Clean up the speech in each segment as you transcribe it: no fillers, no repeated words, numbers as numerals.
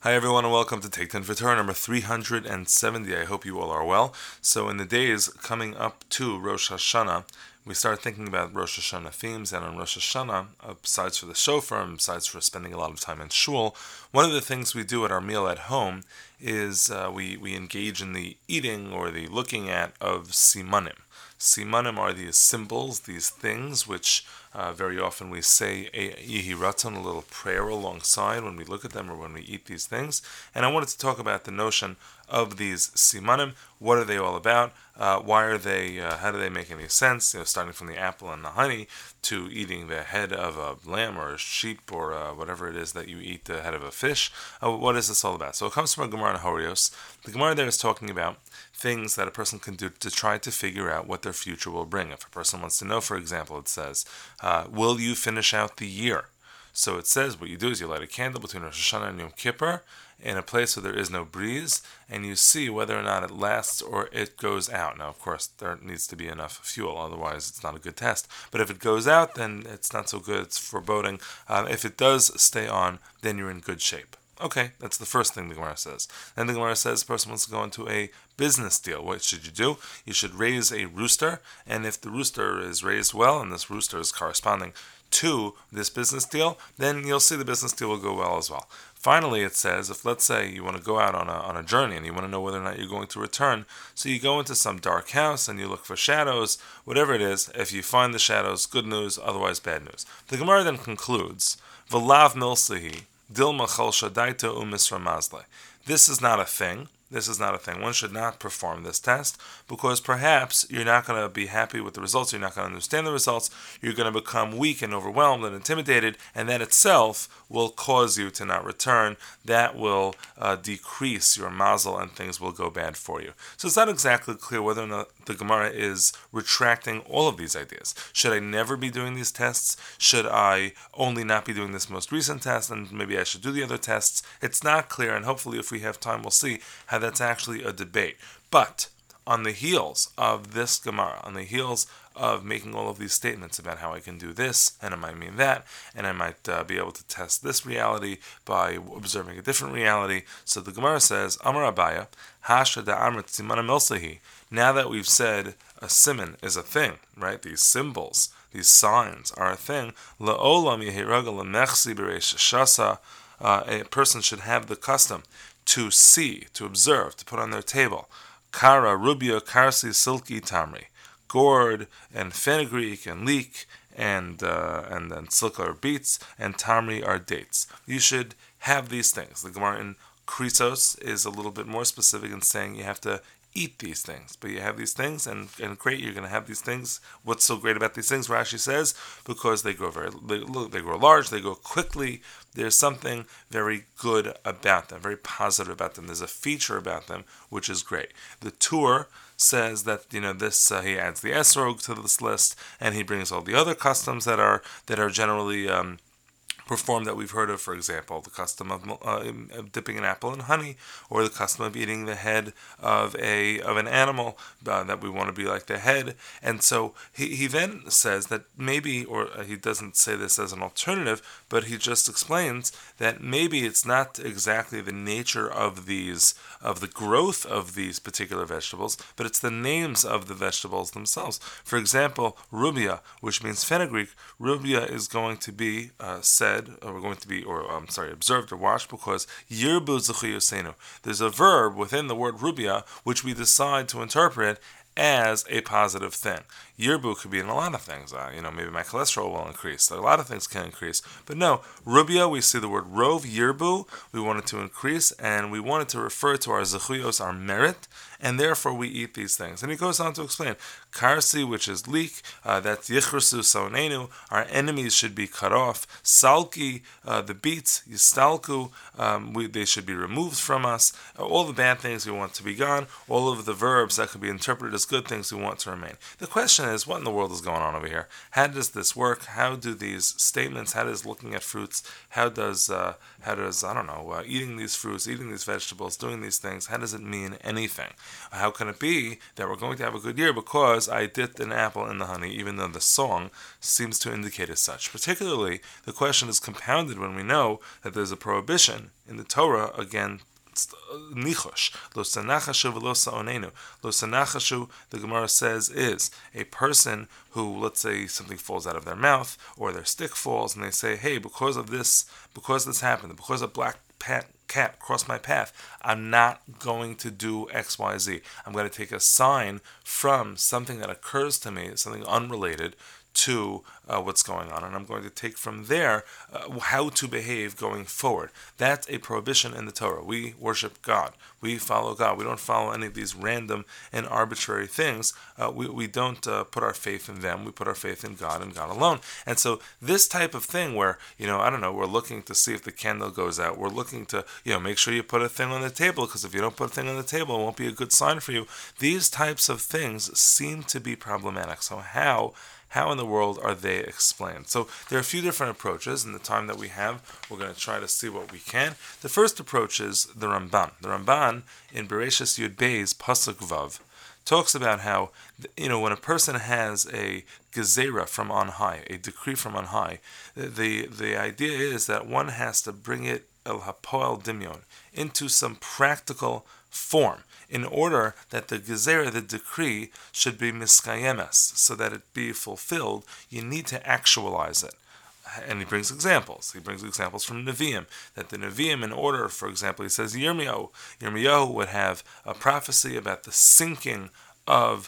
Hi everyone and welcome to Take 10 for Torah number 370. I hope you all are well. So in the days coming up to Rosh Hashanah, we start thinking about Rosh Hashanah themes, and on Rosh Hashanah, besides for the shofar, and besides for spending a lot of time in shul, one of the things we do at our meal at home is we engage in the eating or the looking at of simanim. Simanim are these symbols, these things, which very often we say a Yehi Ratzon, a little prayer alongside when we look at them or when we eat these things. And I wanted to talk about the notion of these simanim. What are they all about? Why are they? How do they make any sense? Starting from the apple and the honey to eating the head of a lamb or a sheep or whatever it is that you eat, the head of a fish. What is this all about? So it comes from a Gemara in Horios. The Gemara there is talking about things that a person can do to try to figure out what their future will bring. If a person wants to know, for example, it says, will you finish out the year? So it says what you do is you light a candle between Rosh Hashanah and Yom Kippur in a place where there is no breeze, and you see whether or not it lasts or it goes out. Now, of course, there needs to be enough fuel, otherwise it's not a good test. But if it goes out, then it's not so good, it's foreboding. If it does stay on, then you're in good shape. Okay, that's the first thing the Gemara says. Then the Gemara says the person wants to go into a business deal. What should you do? You should raise a rooster, and if the rooster is raised well, and this rooster is corresponding to this business deal, then you'll see the business deal will go well as well. Finally, it says, if let's say you want to go out on a journey and you want to know whether or not you're going to return, so you go into some dark house and you look for shadows, whatever it is, if you find the shadows, good news, otherwise bad news. The Gemara then concludes, V'lav milsehi, Dilma chol shadaita umisra mazle. This is not a thing. This is not a thing. One should not perform this test because perhaps you're not going to be happy with the results. You're not going to understand the results. You're going to become weak and overwhelmed and intimidated, and that itself will cause you to not return. That will decrease your mazel and things will go bad for you. So it's not exactly clear whether or not the Gemara is retracting all of these ideas. Should I never be doing these tests? Should I only not be doing this most recent test and maybe I should do the other tests? It's not clear, and hopefully if we have time we'll see how that's actually a debate. But on the heels of this Gemara, on the heels of making all of these statements about how I can do this, and I might mean that, and I might be able to test this reality by observing a different reality. So the Gemara says, Amar Abaya, Hasha da Amrit Simana Milsahi. Now that we've said a siman is a thing, right? These symbols, these signs are a thing. La'olam yehiraga lemechsi b'reish shasa. A person should have the custom to see, to observe, to put on their table. Kara, rubia, karsi, silky, tamri. Gourd and fenugreek and leek and then silka are beets and tamri are dates. You should have these things. The Gemara in Krisos is a little bit more specific in saying you have to eat these things, but you have these things, and great, you're going to have these things. What's so great about these things? Rashi says because they grow they grow large, they grow quickly. There's something very good about them, very positive about them. There's a feature about them which is great. The Tur says that this he adds the esrog to this list, and he brings all the other customs that are generally performed that we've heard of, for example, the custom of dipping an apple in honey, or the custom of eating the head of an animal that we want to be like the head. And so he then says that maybe, or he doesn't say this as an alternative, but he just explains that maybe it's not exactly the nature of the growth of these particular vegetables, but it's the names of the vegetables themselves. For example, rubia, which means fenugreek, rubia is going to be observed or watched because yirbu zechuyosenu. There's a verb within the word rubia which we decide to interpret as a positive thing. Yirbu could be in a lot of things. Maybe my cholesterol will increase. A lot of things can increase. But no, rubia, we see the word rov, yirbu, we want it to increase, and we want it to refer to our zechuyos, our merit, and therefore we eat these things. And he goes on to explain, karsi, which is leek, that's yichrusu saonenu, our enemies should be cut off. Salki, the beets, yistalku, they should be removed from us. All the bad things we want to be gone. All of the verbs that could be interpreted as there's good things we want to remain. The question is, what in the world is going on over here? How does this work? How do these statements, how does looking at fruits, how does I don't know, eating these fruits, eating these vegetables, doing these things, how does it mean anything? How can it be that we're going to have a good year because I dipped an apple in the honey, even though the song seems to indicate as such? Particularly, the question is compounded when we know that there's a prohibition in the Torah against nichosh. Lo sanachashu v'lo sa'onenu. Lo sanachashu, the Gemara says, is a person who, let's say, something falls out of their mouth or their stick falls, and they say, hey, because this happened, because a black cat crossed my path, I'm not going to do X, Y, Z. I'm going to take a sign from something that occurs to me, something unrelated to what's going on, and I'm going to take from there how to behave going forward. That's a prohibition in the Torah. We worship God. We follow God. We don't follow any of these random and arbitrary things. We don't put our faith in them. We put our faith in God and God alone. And so this type of thing where, we're looking to see if the candle goes out. We're looking to, make sure you put a thing on the table, because if you don't put a thing on the table, it won't be a good sign for you. These types of things seem to be problematic. So how in the world are they explained? So there are a few different approaches. In the time that we have, we're going to try to see what we can. The first approach is the Ramban. The Ramban in Bereshis Yud Beis Pasuk Vav talks about how, when a person has a gezerah from on high, a decree from on high, the idea is that one has to bring it el hapoel dimyon, into some practical form, in order that the gezerah, the decree, should be miskayemes, so that it be fulfilled. You need to actualize it. And he brings examples. He brings examples from Nevi'im, that the Nevi'im, in order, for example, he says Yirmiyahu would have a prophecy about the sinking of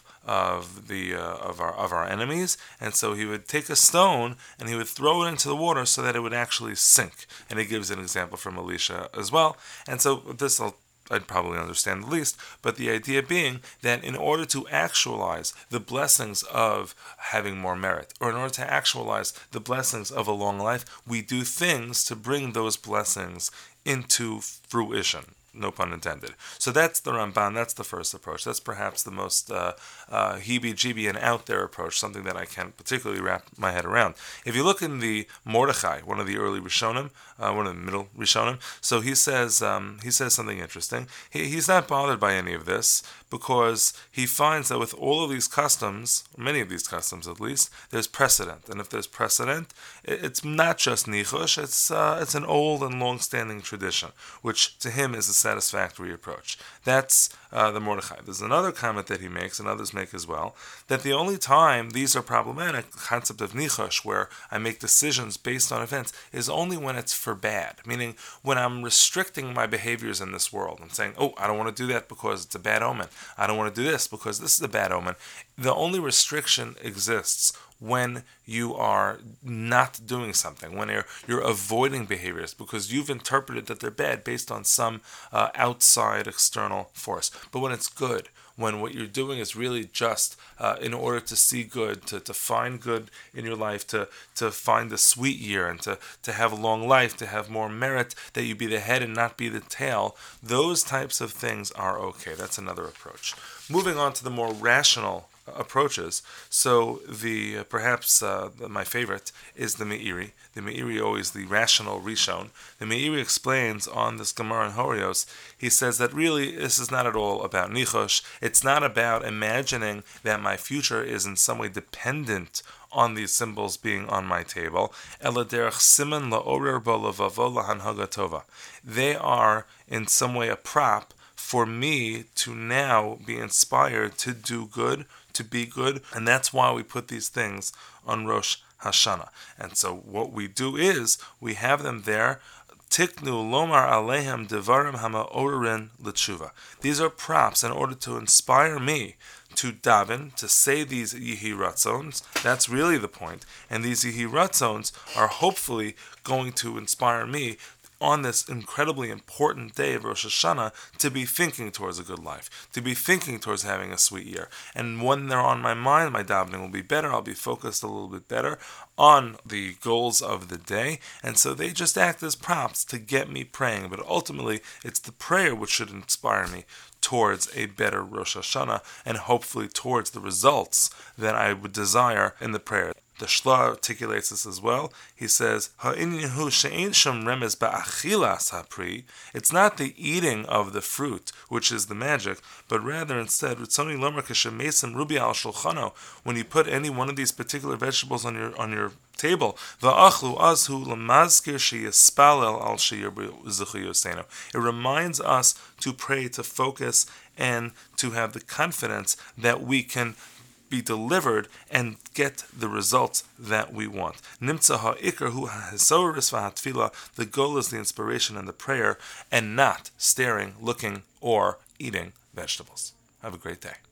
our enemies, and so he would take a stone and he would throw it into the water so that it would actually sink. And he gives an example from Elisha as well. And so this I'd probably understand the least, but the idea being that in order to actualize the blessings of having more merit, or in order to actualize the blessings of a long life, we do things to bring those blessings into fruition. No pun intended. So that's the Ramban, that's the first approach. That's perhaps the most heebie-jeebie and out there approach, something that I can't particularly wrap my head around. If you look in the Mordechai, one of the early Rishonim, one of the middle Rishonim, so he says something interesting. He's not bothered by any of this, because he finds that with all of these customs, many of these customs at least, there's precedent. And if there's precedent, it's not just nichosh, it's an old and long-standing tradition, which to him is a satisfactory approach. That's the Mordechai. There's another comment that he makes, and others make as well, that the only time these are problematic, the concept of nichosh, where I make decisions based on events, is only when it's for bad. Meaning, when I'm restricting my behaviors in this world. I'm saying, I don't want to do that because it's a bad omen. I don't want to do this because this is a bad omen. The only restriction exists when you are not doing something, when you're avoiding behaviors because you've interpreted that they're bad based on some outside external force. But when it's good, when what you're doing is really just in order to see good, to find good in your life, to find the sweet year, and to have a long life, to have more merit, that you be the head and not be the tail, those types of things are okay. That's another approach. Moving on to the more rational approaches. So my favorite is the Meiri. The Meiri, always the rational Rishon. The Meiri explains on this Gemara in Horios, he says that really this is not at all about nichosh. It's not about imagining that my future is in some way dependent on these symbols being on my table. They are in some way a prop for me to now be inspired to do good, to be good, and that's why we put these things on Rosh Hashanah. And so what we do is, we have them there, Tiknu lomar alehem devarim hama'orin l'tshuva. These are props in order to inspire me to daven, to say these Yehi Ratzons. That's really the point. And these Yehi Ratzons are hopefully going to inspire me on this incredibly important day of Rosh Hashanah to be thinking towards a good life, to be thinking towards having a sweet year. And when they're on my mind, my davening will be better. I'll be focused a little bit better on the goals of the day. And so they just act as prompts to get me praying. But ultimately, it's the prayer which should inspire me towards a better Rosh Hashanah and hopefully towards the results that I would desire in the prayer. The Shla articulates this as well. He says, it's not the eating of the fruit which is the magic, but rather instead, when you put any one of these particular vegetables on your table, it reminds us to pray, to focus, and to have the confidence that we can be delivered and get the results that we want. The goal is the inspiration and the prayer, and not staring, looking, or eating vegetables. Have a great day.